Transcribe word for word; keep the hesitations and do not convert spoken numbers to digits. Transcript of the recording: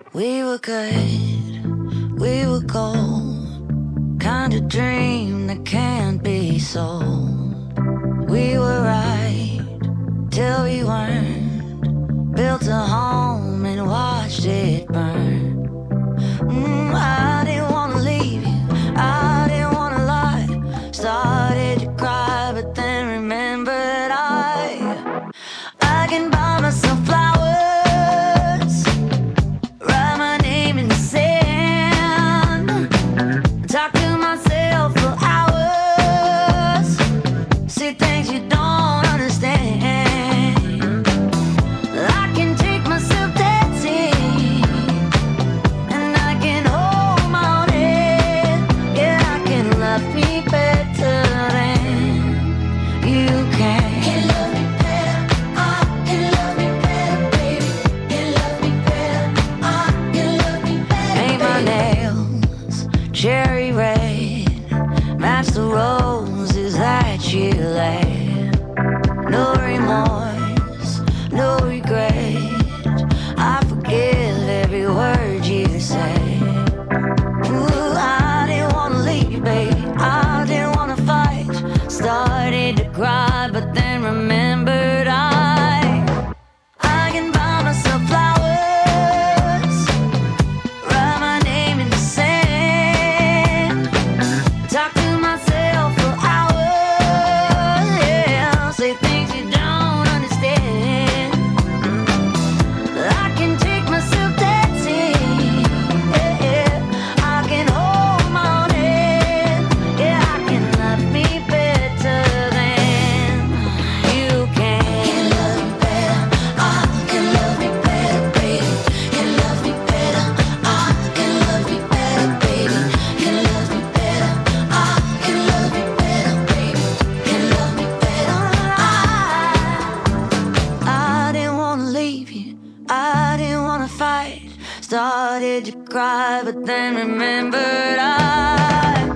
We were good, we were gold, kind of dream that can't be sold. We were right till we weren't, built a home and watched it burn. Mm, I didn't want to leave you, I didn't want to lie. Started to cry, but then remembered I I can buy myself flowers, write my name in the sand, talk to myself for hours, see things you don't understand. I can take myself dancing, and I can hold my own head. Yeah, I can love me better than you can. Can love me better, I can love me better, baby. Can love me better, I can love me better. Paint my nails cherry red, match the roses that you laid. No remorse, no regret, I forgive every word you say. Ooh, I didn't wanna leave, babe, I didn't wanna fight. Started to cry, but then remembered I I can buy myself flowers, write my name in the sand, talk to myself for hours, yeah, say things you don't understand. I can take myself dancing, yeah, yeah. I can hold my own head, yeah, I can love me better than you can. Can love me better, I can love me better, baby. Can love me better, I can love me better, baby. Can love me better, I can love me better, baby. Can love me better, I I didn't wanna leave you, I didn't wanna fight. Started to cry, but then remembered I